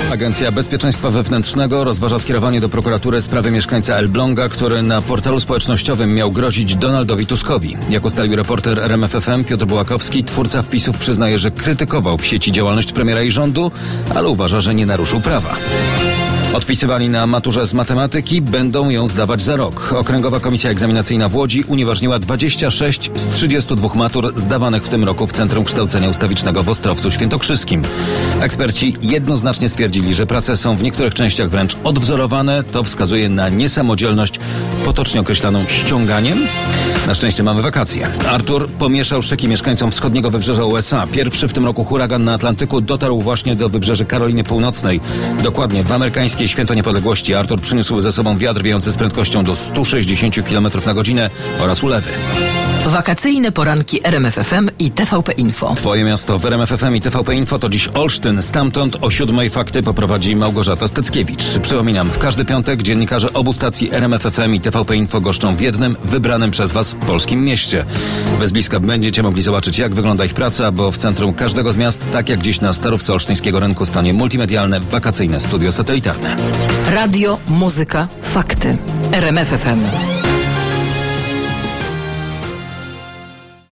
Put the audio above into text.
Agencja Bezpieczeństwa Wewnętrznego rozważa skierowanie do prokuratury sprawy mieszkańca Elbląga, który na portalu społecznościowym miał grozić Donaldowi Tuskowi. Jak ustalił reporter RMF FM Piotr Bułakowski, twórca wpisów przyznaje, że krytykował w sieci działalność premiera i rządu, ale uważa, że nie naruszył prawa. Odpisywali na maturze z matematyki, będą ją zdawać za rok. Okręgowa Komisja Egzaminacyjna w Łodzi unieważniła 26 z 32 matur zdawanych w tym roku w Centrum Kształcenia Ustawicznego w Ostrowcu Świętokrzyskim. Eksperci jednoznacznie stwierdzili, że prace są w niektórych częściach wręcz odwzorowane. To wskazuje na niesamodzielność, potocznie określaną ściąganiem. Na szczęście mamy wakacje. Artur pomieszał szyki mieszkańcom wschodniego wybrzeża USA. Pierwszy w tym roku huragan na Atlantyku dotarł właśnie do wybrzeży Karoliny Północnej. Dokładnie w amerykańskie Święto Niepodległości Artur przyniósł ze sobą wiatr wiejący z prędkością do 160 km na godzinę oraz ulewy. Wakacyjne poranki RMF FM i TVP Info. Twoje miasto w RMF FM i TVP Info to dziś Olsztyn. Stamtąd o 7:00 fakty poprowadzi Małgorzata Steckiewicz. Przypominam, w każdy piątek dziennikarze obu stacji RMF FM i TVP Info goszczą w jednym, wybranym przez Was polskim mieście. Bez bliska będziecie mogli zobaczyć, jak wygląda ich praca, bo w centrum każdego z miast, tak jak dziś na starówce olsztyńskiego rynku, stanie multimedialne, wakacyjne studio satelitarne. Radio, muzyka, fakty. RMF FM.